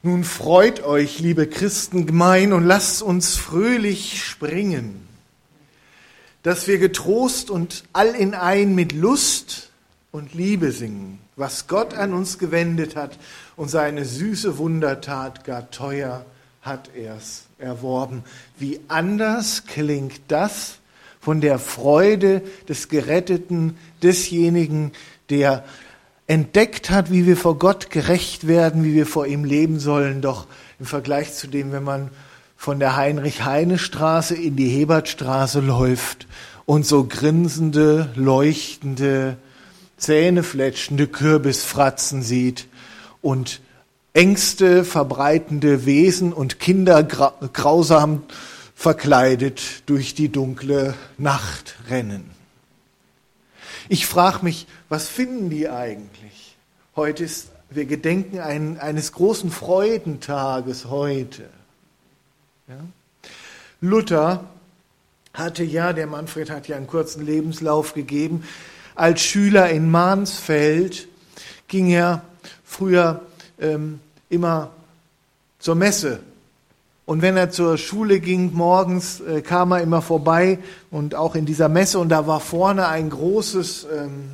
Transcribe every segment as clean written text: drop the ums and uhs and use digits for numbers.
Nun freut euch, liebe Christengemein, und lasst uns fröhlich springen, dass wir getrost und allinein mit Lust und Liebe singen, was Gott an uns gewendet hat, und seine süße Wundertat gar teuer hat er's erworben. Wie anders klingt das von der Freude des Geretteten, desjenigen, der entdeckt hat, wie wir vor Gott gerecht werden, wie wir vor ihm leben sollen, doch im Vergleich zu dem, wenn man von der Heinrich-Heine-Straße in die Hebertstraße läuft und so grinsende, leuchtende, zähnefletschende Kürbisfratzen sieht und Ängste verbreitende Wesen und Kinder grausam verkleidet durch die dunkle Nacht rennen. Ich frage mich, was finden die eigentlich? Wir gedenken eines großen Freudentages heute. Ja? Luther der Manfred hat ja einen kurzen Lebenslauf gegeben. Als Schüler in Mansfeld ging er früher immer zur Messe. Und wenn er zur Schule ging, morgens kam er immer vorbei und auch in dieser Messe, und da war vorne ein großes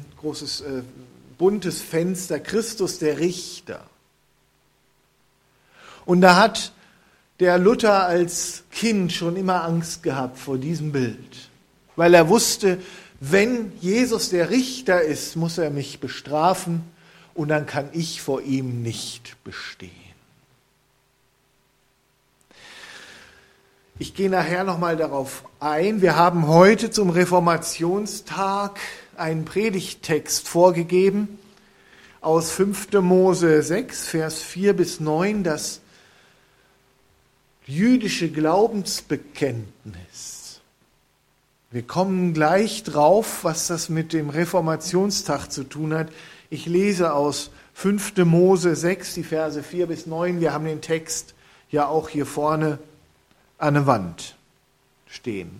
buntes Fenster, Christus der Richter. Und da hat der Luther als Kind schon immer Angst gehabt vor diesem Bild, weil er wusste, wenn Jesus der Richter ist, muss er mich bestrafen und dann kann ich vor ihm nicht bestehen. Ich gehe nachher nochmal darauf ein. Wir haben heute zum Reformationstag einen Predigttext vorgegeben aus 5. Mose 6, Vers 4 bis 9, das jüdische Glaubensbekenntnis. Wir kommen gleich drauf, was das mit dem Reformationstag zu tun hat. Ich lese aus 5. Mose 6, die Verse 4 bis 9. Wir haben den Text ja auch hier vorne an der Wand stehen.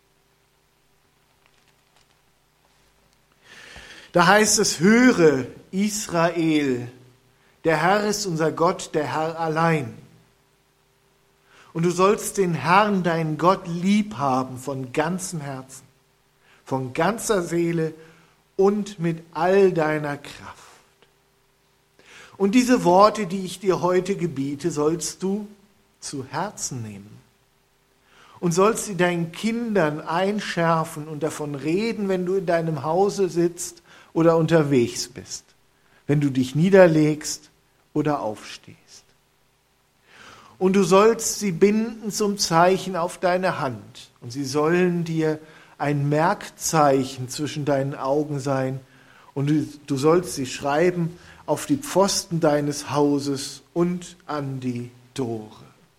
Da heißt es: Höre, Israel, der Herr ist unser Gott, der Herr allein. Und du sollst den Herrn, deinen Gott, lieb haben von ganzem Herzen, von ganzer Seele und mit all deiner Kraft. Und diese Worte, die ich dir heute gebiete, sollst du zu Herzen nehmen. Und sollst sie deinen Kindern einschärfen und davon reden, wenn du in deinem Hause sitzt oder unterwegs bist, wenn du dich niederlegst oder aufstehst. Und du sollst sie binden zum Zeichen auf deine Hand, und sie sollen dir ein Merkzeichen zwischen deinen Augen sein, und du sollst sie schreiben auf die Pfosten deines Hauses und an die Tore.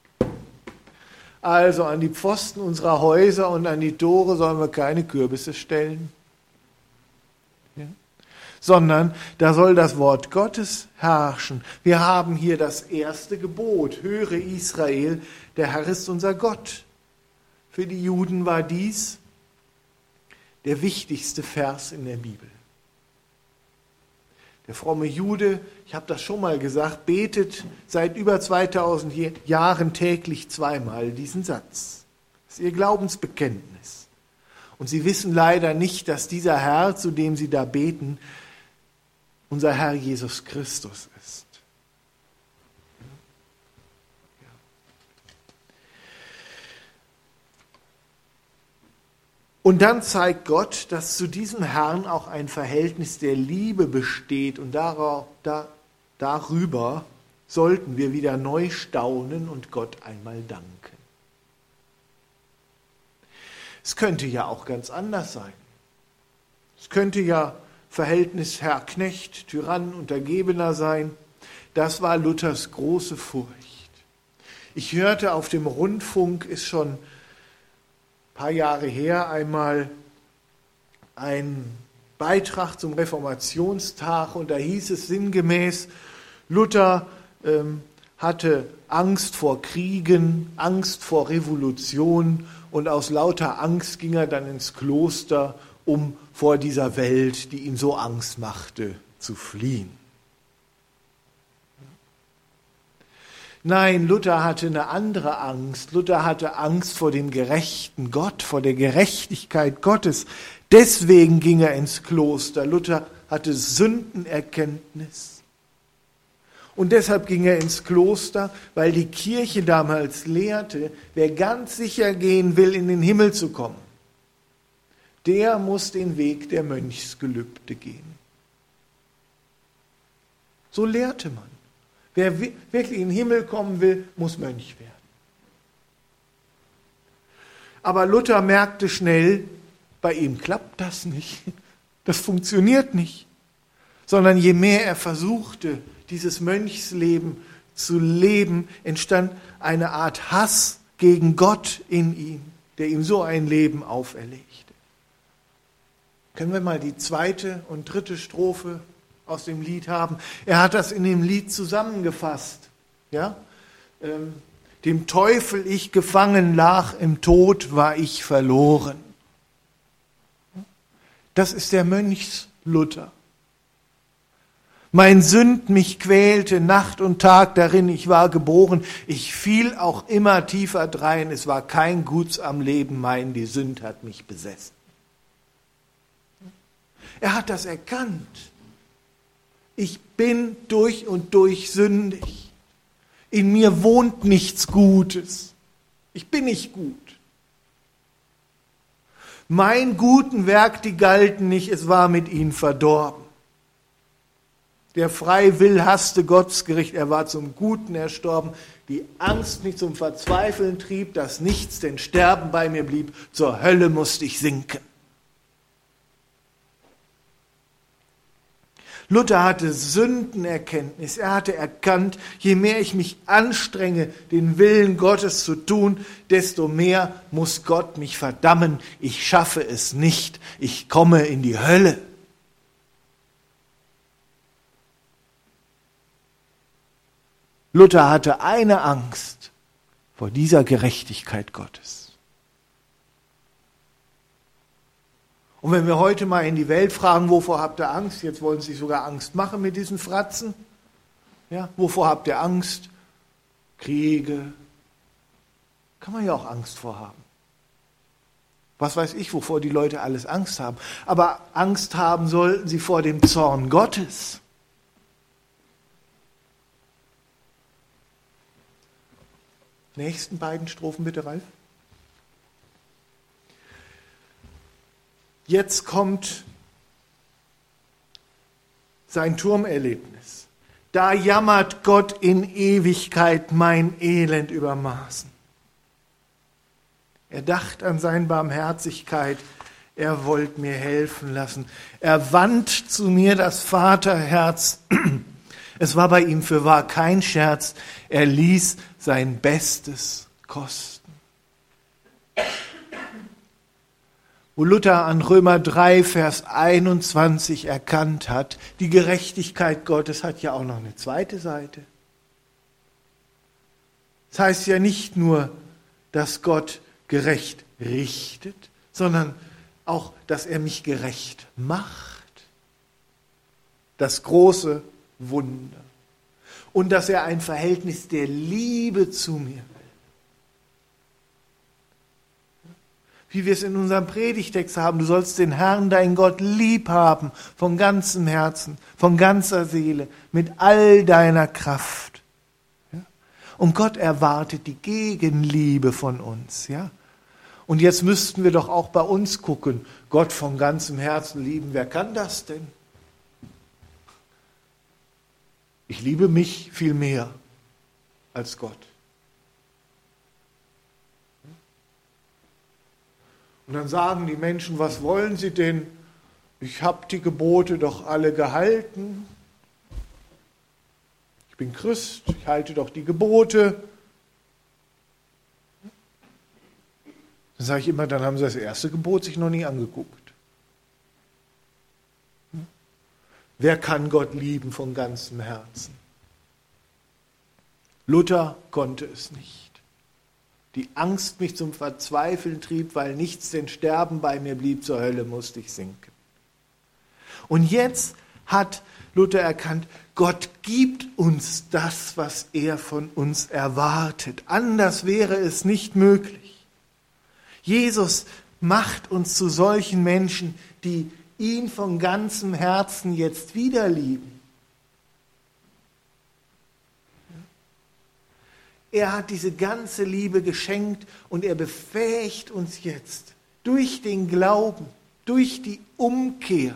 Also an die Pfosten unserer Häuser und an die Tore sollen wir keine Kürbisse stellen, ja? Sondern da soll das Wort Gottes herrschen. Wir haben hier das erste Gebot: Höre, Israel, der Herr ist unser Gott. Für die Juden war dies der wichtigste Vers in der Bibel. Der fromme Jude, ich habe das schon mal gesagt, betet seit über 2000 Jahren täglich zweimal diesen Satz. Das ist ihr Glaubensbekenntnis. Und sie wissen leider nicht, dass dieser Herr, zu dem sie da beten, unser Herr Jesus Christus ist. Und dann zeigt Gott, dass zu diesem Herrn auch ein Verhältnis der Liebe besteht, und darüber sollten wir wieder neu staunen und Gott einmal danken. Es könnte ja auch ganz anders sein. Es könnte ja Verhältnis Herr-Knecht, Tyrann, Untergebener sein. Das war Luthers große Furcht. Ich hörte auf dem Rundfunk, ist schon paar Jahre her, einmal ein Beitrag zum Reformationstag, und da hieß es sinngemäß, Luther hatte Angst vor Kriegen, Angst vor Revolution, und aus lauter Angst ging er dann ins Kloster, um vor dieser Welt, die ihm so Angst machte, zu fliehen. Nein, Luther hatte eine andere Angst. Luther hatte Angst vor dem gerechten Gott, vor der Gerechtigkeit Gottes. Deswegen ging er ins Kloster. Luther hatte Sündenerkenntnis. Und deshalb ging er ins Kloster, weil die Kirche damals lehrte, wer ganz sicher gehen will, in den Himmel zu kommen, der muss den Weg der Mönchsgelübde gehen. So lehrte man. Wer wirklich in den Himmel kommen will, muss Mönch werden. Aber Luther merkte schnell, bei ihm klappt das nicht. Das funktioniert nicht. Sondern je mehr er versuchte, dieses Mönchsleben zu leben, entstand eine Art Hass gegen Gott in ihm, der ihm so ein Leben auferlegte. Können wir mal die 2. und 3. Strophe aus dem Lied haben? Er hat das in dem Lied zusammengefasst. Ja? Dem Teufel ich gefangen lag, im Tod war ich verloren. Das ist der Mönchs-Luther. Mein Sünd mich quälte, Nacht und Tag darin, ich war geboren, ich fiel auch immer tiefer drein, es war kein Guts am Leben mein, die Sünd hat mich besessen. Er hat das erkannt. Ich bin durch und durch sündig. In mir wohnt nichts Gutes. Ich bin nicht gut. Mein guten Werk, die galten nicht, es war mit ihnen verdorben. Der frei will hasste Gottsgericht, er war zum Guten erstorben. Die Angst mich zum Verzweifeln trieb, dass nichts denn Sterben bei mir blieb, zur Hölle musste ich sinken. Luther hatte Sündenerkenntnis. Er hatte erkannt, je mehr ich mich anstrenge, den Willen Gottes zu tun, desto mehr muss Gott mich verdammen. Ich schaffe es nicht. Ich komme in die Hölle. Luther hatte eine Angst vor dieser Gerechtigkeit Gottes. Und wenn wir heute mal in die Welt fragen, wovor habt ihr Angst? Jetzt wollen sie sich sogar Angst machen mit diesen Fratzen. Ja, wovor habt ihr Angst? Kriege. Kann man ja auch Angst vor haben. Was weiß ich, wovor die Leute alles Angst haben. Aber Angst haben sollten sie vor dem Zorn Gottes. Nächsten beiden Strophen bitte, Ralf. Jetzt kommt sein Turmerlebnis. Da jammert Gott in Ewigkeit mein Elend übermaßen. Er dacht an seine Barmherzigkeit, er wollte mir helfen lassen. Er wandt zu mir das Vaterherz. Es war bei ihm fürwahr kein Scherz. Er ließ sein Bestes kosten. Wo Luther an Römer 3, Vers 21 erkannt hat, die Gerechtigkeit Gottes hat ja auch noch eine zweite Seite. Das heißt ja nicht nur, dass Gott gerecht richtet, sondern auch, dass er mich gerecht macht. Das große Wunder. Und dass er ein Verhältnis der Liebe zu mir will. Wie wir es in unserem Predigtext haben, du sollst den Herrn, deinen Gott, lieb haben, von ganzem Herzen, von ganzer Seele, mit all deiner Kraft. Ja? Und Gott erwartet die Gegenliebe von uns. Ja? Und jetzt müssten wir doch auch bei uns gucken, Gott von ganzem Herzen lieben, wer kann das denn? Ich liebe mich viel mehr als Gott. Und dann sagen die Menschen, was wollen sie denn? Ich habe die Gebote doch alle gehalten. Ich bin Christ, ich halte doch die Gebote. Dann sage ich immer, dann haben sie das erste Gebot sich noch nie angeguckt. Wer kann Gott lieben von ganzem Herzen? Luther konnte es nicht. Die Angst mich zum Verzweifeln trieb, weil nichts denn Sterben bei mir blieb, zur Hölle musste ich sinken. Und jetzt hat Luther erkannt, Gott gibt uns das, was er von uns erwartet. Anders wäre es nicht möglich. Jesus macht uns zu solchen Menschen, die ihn von ganzem Herzen jetzt wieder lieben. Er hat diese ganze Liebe geschenkt und er befähigt uns jetzt durch den Glauben, durch die Umkehr,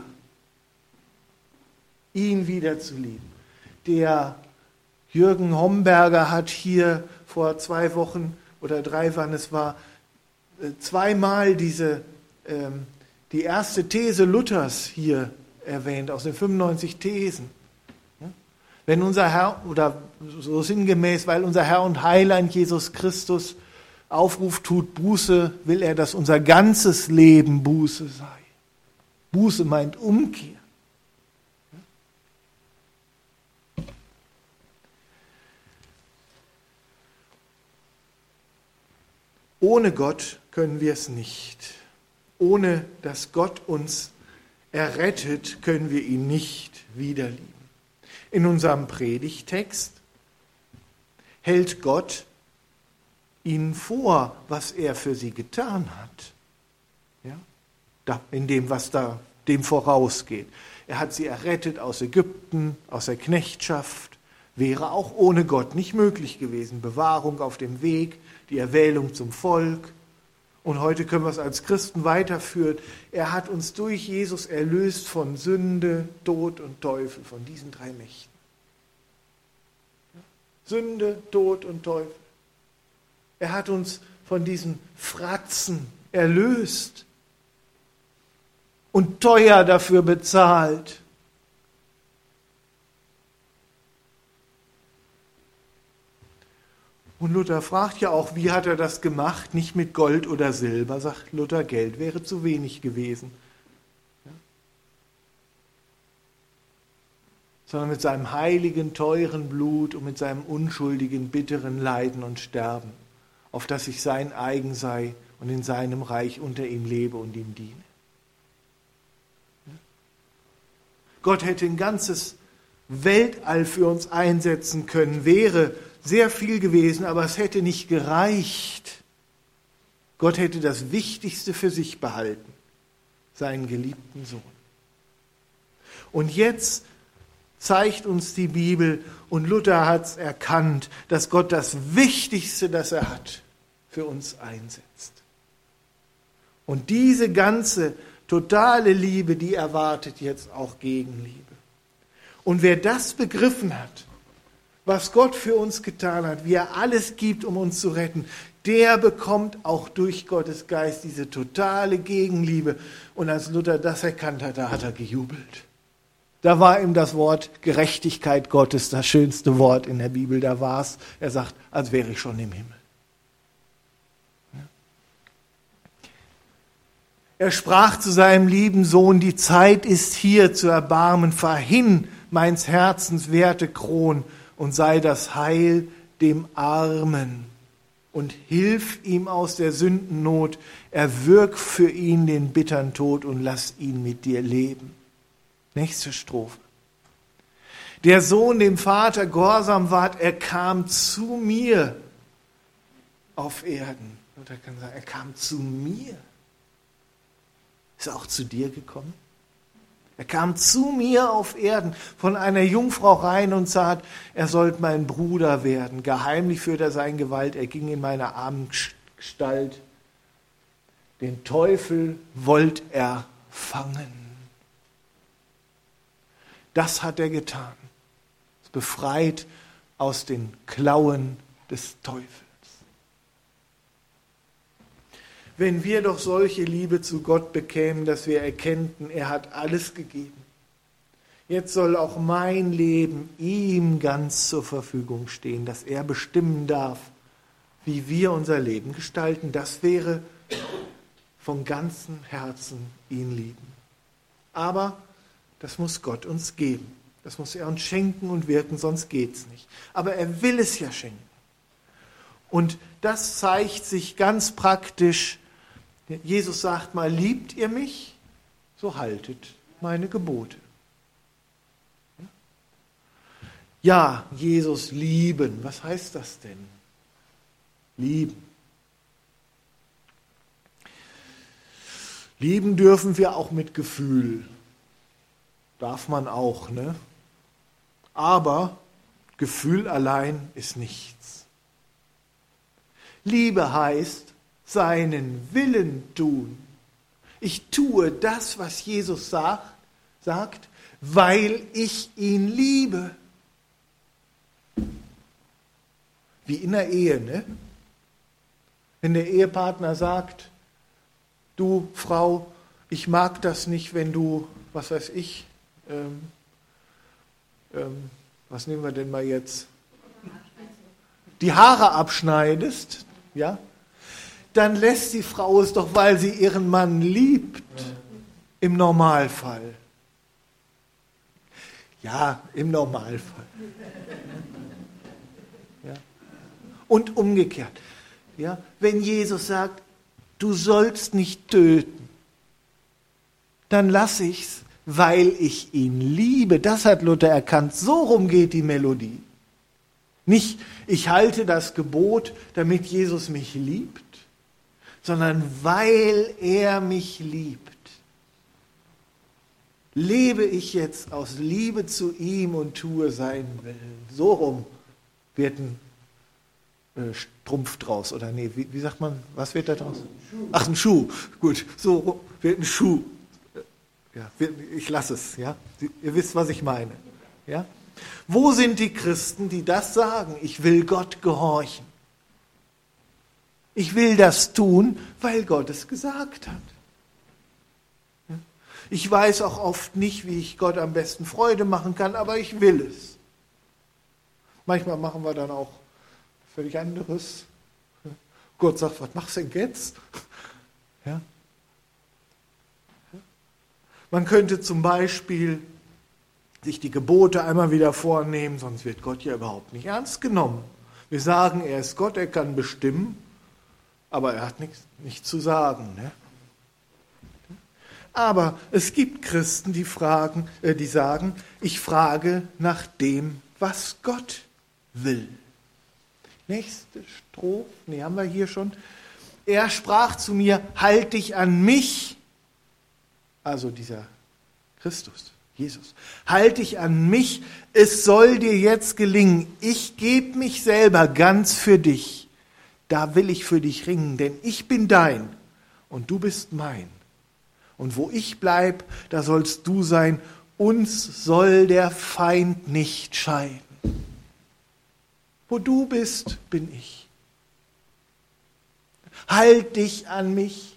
ihn wieder zu lieben. Der Jürgen Homberger hat hier vor 2 Wochen oder 3, wann es war, zweimal die erste These Luthers hier erwähnt, aus den 95 Thesen. Wenn unser Herr, oder so sinngemäß, weil unser Herr und Heiland Jesus Christus Aufruf tut, Buße, will er, dass unser ganzes Leben Buße sei. Buße meint Umkehr. Ohne Gott können wir es nicht. Ohne dass Gott uns errettet, können wir ihn nicht wiederlieben. In unserem Predigtext hält Gott ihnen vor, was er für sie getan hat. Ja? In dem, was da dem vorausgeht. Er hat sie errettet aus Ägypten, aus der Knechtschaft. Wäre auch ohne Gott nicht möglich gewesen. Bewahrung auf dem Weg, die Erwählung zum Volk. Und heute können wir es als Christen weiterführen. Er hat uns durch Jesus erlöst von Sünde, Tod und Teufel, von diesen 3 Mächten. Sünde, Tod und Teufel. Er hat uns von diesen Fratzen erlöst und teuer dafür bezahlt. Und Luther fragt ja auch, wie hat er das gemacht? Nicht mit Gold oder Silber, sagt Luther, Geld wäre zu wenig gewesen. Ja? Sondern mit seinem heiligen, teuren Blut und mit seinem unschuldigen, bitteren Leiden und Sterben, auf das ich sein eigen sei und in seinem Reich unter ihm lebe und ihm diene. Ja? Gott hätte ein ganzes Weltall für uns einsetzen können, wäre sehr viel gewesen, aber es hätte nicht gereicht. Gott hätte das Wichtigste für sich behalten, seinen geliebten Sohn. Und jetzt zeigt uns die Bibel, und Luther hat es erkannt, dass Gott das Wichtigste, das er hat, für uns einsetzt. Und diese ganze totale Liebe, die erwartet jetzt auch Gegenliebe. Und wer das begriffen hat, was Gott für uns getan hat, wie er alles gibt, um uns zu retten, der bekommt auch durch Gottes Geist diese totale Gegenliebe. Und als Luther das erkannt hat, da hat er gejubelt. Da war ihm das Wort Gerechtigkeit Gottes das schönste Wort in der Bibel. Da war es, er sagt, als wäre ich schon im Himmel. Er sprach zu seinem lieben Sohn, die Zeit ist hier zu erbarmen, fahr hin, meins Herzens werte Kron, und sei das Heil dem Armen und hilf ihm aus der Sündennot, erwirk für ihn den bittern Tod und lass ihn mit dir leben. Nächste Strophe. Der Sohn dem Vater gehorsam ward, er kam zu mir auf Erden. Oder kann sagen, er kam zu mir. Ist er auch zu dir gekommen? Er kam zu mir auf Erden, von einer Jungfrau rein und sagt, er sollte mein Bruder werden. Geheimlich führte er sein Gewalt, er ging in meine armen Gestalt. Den Teufel wollte er fangen. Das hat er getan. Es befreit aus den Klauen des Teufels. Wenn wir doch solche Liebe zu Gott bekämen, dass wir erkennten, er hat alles gegeben. Jetzt soll auch mein Leben ihm ganz zur Verfügung stehen, dass er bestimmen darf, wie wir unser Leben gestalten. Das wäre von ganzem Herzen ihn lieben. Aber das muss Gott uns geben. Das muss er uns schenken und wirken, sonst geht's nicht. Aber er will es ja schenken. Und das zeigt sich ganz praktisch. Jesus sagt mal, liebt ihr mich, so haltet meine Gebote. Ja, Jesus lieben. Was heißt das denn? Lieben. Lieben dürfen wir auch mit Gefühl. Darf man auch, ne? Aber Gefühl allein ist nichts. Liebe heißt, seinen Willen tun. Ich tue das, was Jesus sagt, weil ich ihn liebe. Wie in der Ehe, ne? Wenn der Ehepartner sagt, du Frau, ich mag das nicht, wenn du, was weiß ich, was nehmen wir denn mal jetzt? Die Haare abschneidest, ja? Dann lässt die Frau es doch, weil sie ihren Mann liebt, im Normalfall. Ja, im Normalfall. Ja. Und umgekehrt. Ja, wenn Jesus sagt, du sollst nicht töten, dann lasse ich's, weil ich ihn liebe. Das hat Luther erkannt. So rum geht die Melodie. Nicht, ich halte das Gebot, damit Jesus mich liebt, sondern weil er mich liebt. Lebe ich jetzt aus Liebe zu ihm und tue seinen Willen. So rum wird ein Strumpf draus, oder nee, wie sagt man, was wird da draus? Ach, ein Schuh. Gut, so wird ein Schuh. Ja, ich lasse es, ja. Ihr wisst, was ich meine. Ja? Wo sind die Christen, die das sagen? Ich will Gott gehorchen. Ich will das tun, weil Gott es gesagt hat. Ja? Ich weiß auch oft nicht, wie ich Gott am besten Freude machen kann, aber ich will es. Manchmal machen wir dann auch völlig anderes. Gott sagt, was machst du denn jetzt? Ja? Man könnte zum Beispiel sich die Gebote einmal wieder vornehmen, sonst wird Gott ja überhaupt nicht ernst genommen. Wir sagen, er ist Gott, er kann bestimmen, aber er hat nichts zu sagen. Ne? Aber es gibt Christen, die sagen, ich frage nach dem, was Gott will. Nächste Strophe, haben wir hier schon. Er sprach zu mir, halt dich an mich, also dieser Christus, Jesus, halt dich an mich, es soll dir jetzt gelingen, ich gebe mich selber ganz für dich, da will ich für dich ringen, denn ich bin dein und du bist mein. Und wo ich bleib, da sollst du sein, uns soll der Feind nicht scheiden. Wo du bist, bin ich. Halt dich an mich.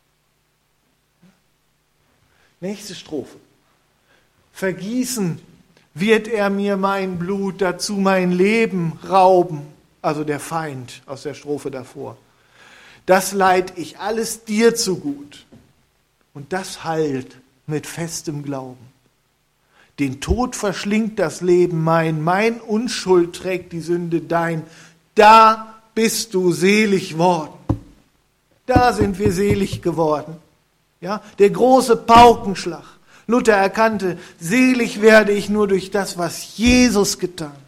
Nächste Strophe. Vergießen wird er mir mein Blut, dazu mein Leben rauben. Also der Feind aus der Strophe davor. Das leid ich alles dir zugut. Und das heilt mit festem Glauben. Den Tod verschlingt das Leben mein Unschuld trägt die Sünde dein. Da bist du selig worden. Da sind wir selig geworden. Ja, der große Paukenschlag. Luther erkannte, selig werde ich nur durch das, was Jesus getan hat.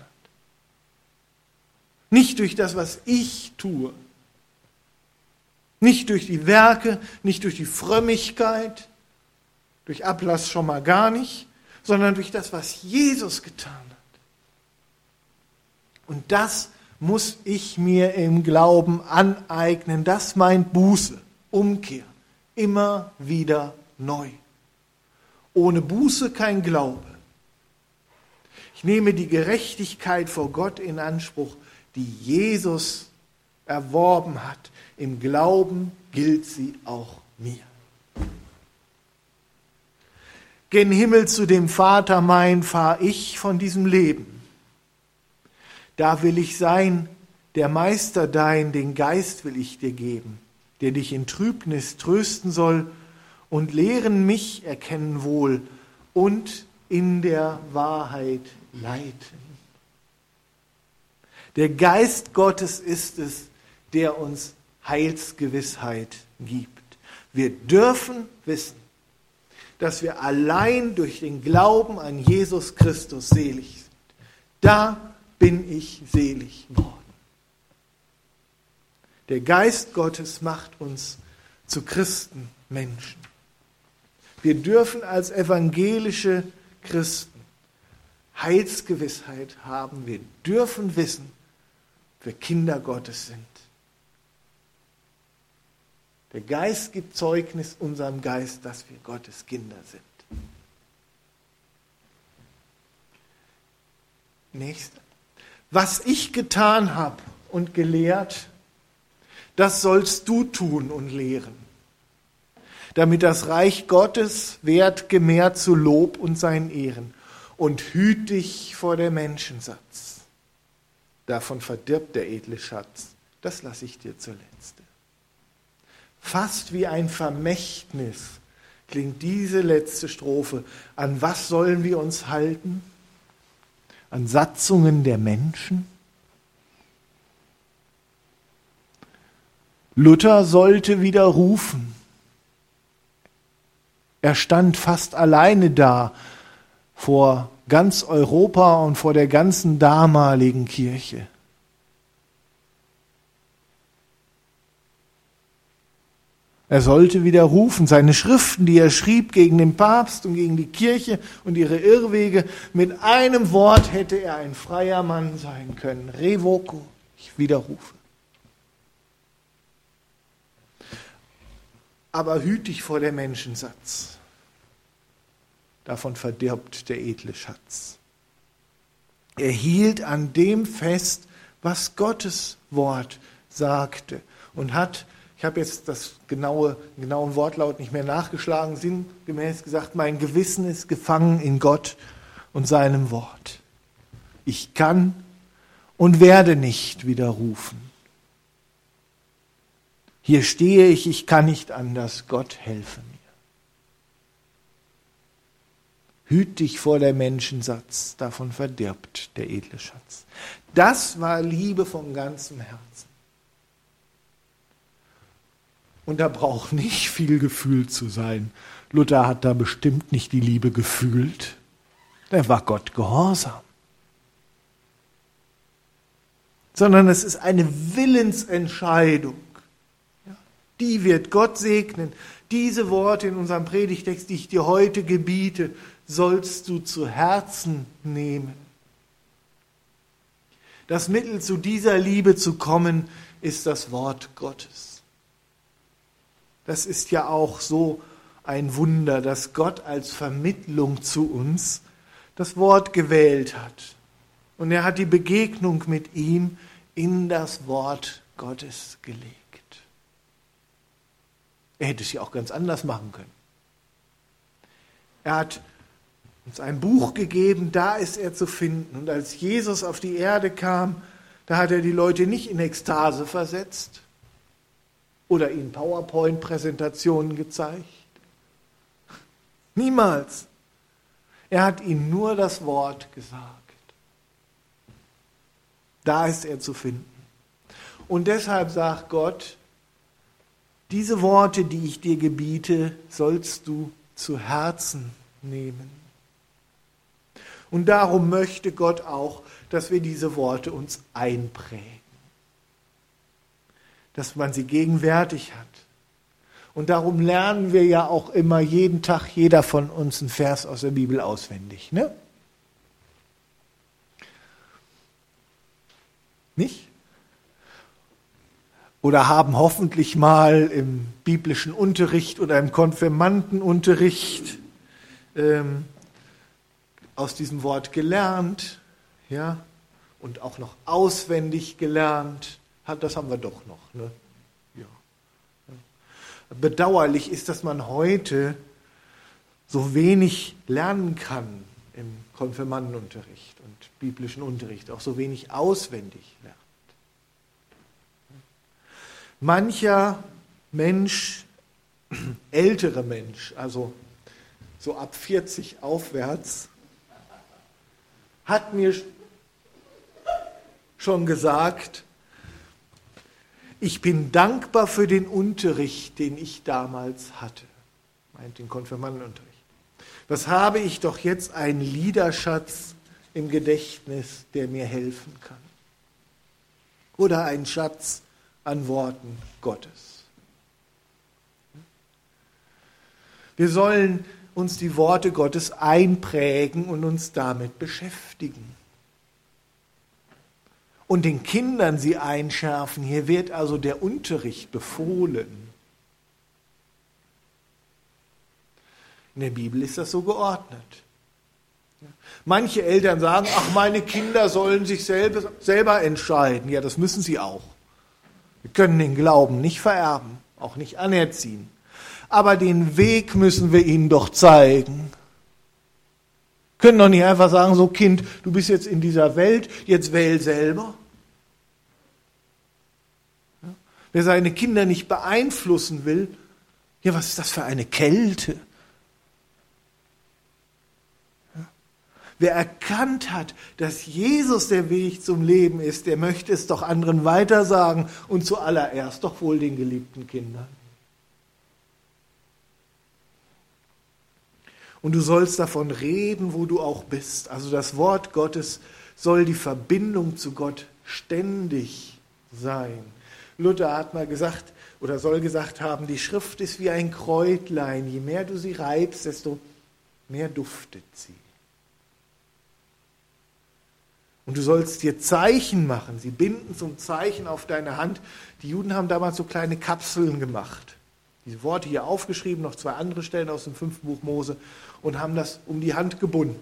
Nicht durch das, was ich tue. Nicht durch die Werke, nicht durch die Frömmigkeit, durch Ablass schon mal gar nicht, sondern durch das, was Jesus getan hat. Und das muss ich mir im Glauben aneignen. Das meint Buße, Umkehr. Immer wieder neu. Ohne Buße kein Glaube. Ich nehme die Gerechtigkeit vor Gott in Anspruch, die Jesus erworben hat. Im Glauben gilt sie auch mir. Gen Himmel zu dem Vater mein fahr ich von diesem Leben. Da will ich sein, der Meister dein, den Geist will ich dir geben, der dich in Trübnis trösten soll und lehren mich erkennen wohl und in der Wahrheit leiten. Der Geist Gottes ist es, der uns Heilsgewissheit gibt. Wir dürfen wissen, dass wir allein durch den Glauben an Jesus Christus selig sind. Da bin ich selig worden. Der Geist Gottes macht uns zu Christen, Menschen. Wir dürfen als evangelische Christen Heilsgewissheit haben. Wir dürfen wissen, wir Kinder Gottes sind. Der Geist gibt Zeugnis unserem Geist, dass wir Gottes Kinder sind. Nächster. Was ich getan habe und gelehrt, das sollst du tun und lehren, damit das Reich Gottes Wert gemehrt zu Lob und seinen Ehren. Und hüt dich vor der Menschensatz. Davon verdirbt der edle Schatz. Das lasse ich dir zur Letzte. Fast wie ein Vermächtnis klingt diese letzte Strophe. An was sollen wir uns halten? An Satzungen der Menschen? Luther sollte widerrufen. Er stand fast alleine da vor ganz Europa und vor der ganzen damaligen Kirche. Er sollte widerrufen, seine Schriften, die er schrieb gegen den Papst und gegen die Kirche und ihre Irrwege, mit einem Wort hätte er ein freier Mann sein können. Revoco, ich widerrufe. Aber hüt dich vor der Menschensatz. Davon verdirbt der edle Schatz. Er hielt an dem fest, was Gottes Wort sagte und hat, ich habe jetzt das genauen Wortlaut nicht mehr nachgeschlagen, sinngemäß gesagt, mein Gewissen ist gefangen in Gott und seinem Wort. Ich kann und werde nicht widerrufen. Hier stehe ich kann nicht anders, Gott helfe mir. Hüt dich vor der Menschensatz, davon verdirbt der edle Schatz. Das war Liebe von ganzem Herzen. Und da braucht nicht viel Gefühl zu sein. Luther hat da bestimmt nicht die Liebe gefühlt. Er war Gott gehorsam. Sondern es ist eine Willensentscheidung. Die wird Gott segnen. Diese Worte in unserem Predigtext, die ich dir heute gebiete, sollst du zu Herzen nehmen. Das Mittel zu dieser Liebe zu kommen, ist das Wort Gottes. Das ist ja auch so ein Wunder, dass Gott als Vermittlung zu uns das Wort gewählt hat. Und er hat die Begegnung mit ihm in das Wort Gottes gelegt. Er hätte es ja auch ganz anders machen können. Er hat uns ein Buch gegeben, da ist er zu finden. Und als Jesus auf die Erde kam, da hat er die Leute nicht in Ekstase versetzt oder ihnen PowerPoint-Präsentationen gezeigt. Niemals. Er hat ihnen nur das Wort gesagt. Da ist er zu finden. Und deshalb sagt Gott, diese Worte, die ich dir gebiete, sollst du zu Herzen nehmen. Und darum möchte Gott auch, dass wir diese Worte uns einprägen. Dass man sie gegenwärtig hat. Und darum lernen wir ja auch immer jeden Tag, jeder von uns, einen Vers aus der Bibel auswendig. Ne? Nicht? Oder haben hoffentlich mal im biblischen Unterricht oder im Konfirmandenunterricht aus diesem Wort gelernt, ja, und auch noch auswendig gelernt. Das haben wir doch noch. Ne? Ja. Bedauerlich ist, dass man heute so wenig lernen kann im Konfirmandenunterricht und biblischen Unterricht, auch so wenig auswendig lernt. Mancher Mensch, ältere Mensch, also so ab 40 aufwärts, hat mir schon gesagt, ich bin dankbar für den Unterricht, den ich damals hatte. Meint den Konfirmandenunterricht. Was habe ich doch jetzt einen Liederschatz im Gedächtnis, der mir helfen kann. Oder ein Schatz an Worten Gottes. Wir sollen uns die Worte Gottes einprägen und uns damit beschäftigen. Und den Kindern sie einschärfen. Hier wird also der Unterricht befohlen. In der Bibel ist das so geordnet. Manche Eltern sagen, ach, meine Kinder sollen sich selber entscheiden. Ja, das müssen sie auch. Wir können den Glauben nicht vererben, auch nicht anerziehen. Aber den Weg müssen wir ihnen doch zeigen. Können doch nicht einfach sagen, so Kind, du bist jetzt in dieser Welt, jetzt wähl selber. Ja? Wer seine Kinder nicht beeinflussen will, ja, was ist das für eine Kälte? Wer erkannt hat, dass Jesus der Weg zum Leben ist, der möchte es doch anderen weitersagen und zuallererst doch wohl den geliebten Kindern. Und du sollst davon reden, wo du auch bist. Also das Wort Gottes soll die Verbindung zu Gott ständig sein. Luther hat mal gesagt, oder soll gesagt haben, die Schrift ist wie ein Kräutlein. Je mehr du sie reibst, desto mehr duftet sie. Und du sollst dir Zeichen machen, sie binden zum Zeichen auf deine Hand. Die Juden haben damals so kleine Kapseln gemacht. Diese Worte hier aufgeschrieben, noch 2 andere Stellen aus dem 5. Buch Mose und haben das um die Hand gebunden.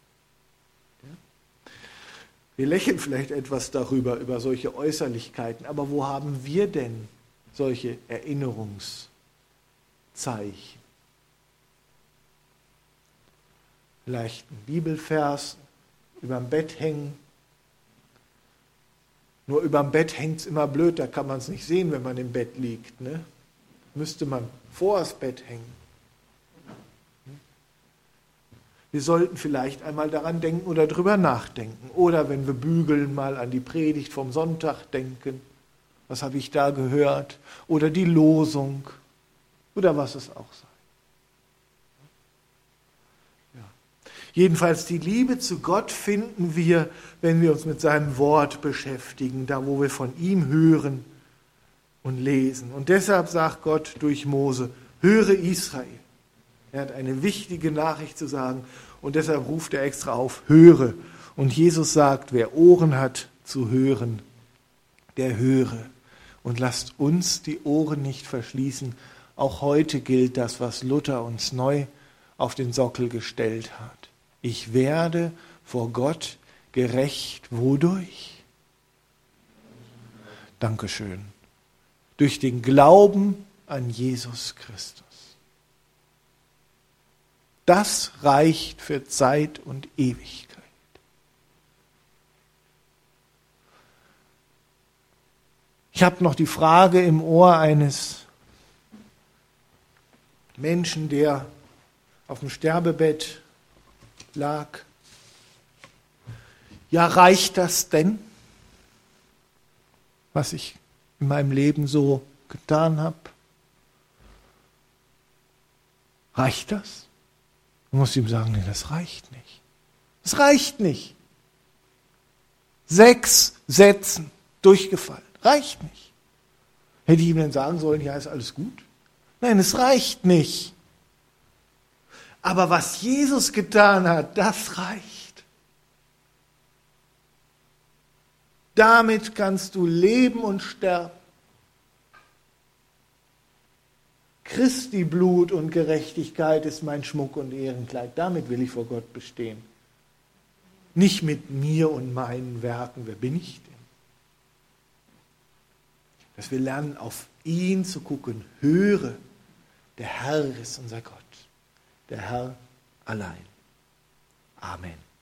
Wir lächeln vielleicht etwas darüber, über solche Äußerlichkeiten, aber wo haben wir denn solche Erinnerungszeichen? Vielleicht ein Bibelvers überm Bett hängen. Nur überm Bett hängt es immer blöd, da kann man es nicht sehen, wenn man im Bett liegt. Ne? Müsste man vor das Bett hängen. Wir sollten vielleicht einmal daran denken oder drüber nachdenken. Oder wenn wir bügeln, mal an die Predigt vom Sonntag denken. Was habe ich da gehört? Oder die Losung. Oder was es auch sei. Jedenfalls die Liebe zu Gott finden wir, wenn wir uns mit seinem Wort beschäftigen, da wo wir von ihm hören und lesen. Und deshalb sagt Gott durch Mose, höre Israel. Er hat eine wichtige Nachricht zu sagen und deshalb ruft er extra auf, höre. Und Jesus sagt, wer Ohren hat zu hören, der höre. Und lasst uns die Ohren nicht verschließen. Auch heute gilt das, was Luther uns neu auf den Sockel gestellt hat. Ich werde vor Gott gerecht. Wodurch? Dankeschön. Durch den Glauben an Jesus Christus. Das reicht für Zeit und Ewigkeit. Ich habe noch die Frage im Ohr eines Menschen, der auf dem Sterbebett lag. Ja, reicht das denn, was ich in meinem Leben so getan habe? Reicht das? Du musst ihm sagen, nee, das reicht nicht. Das reicht nicht. 6 Sätzen durchgefallen. Reicht nicht. Hätte ich ihm denn sagen sollen, ja, ist alles gut? Nein, es reicht nicht. Aber was Jesus getan hat, das reicht. Damit kannst du leben und sterben. Christi Blut und Gerechtigkeit ist mein Schmuck und Ehrenkleid. Damit will ich vor Gott bestehen. Nicht mit mir und meinen Werken. Wer bin ich denn? Dass wir lernen, auf ihn zu gucken. Höre, der Herr ist unser Gott. Der Herr allein. Amen.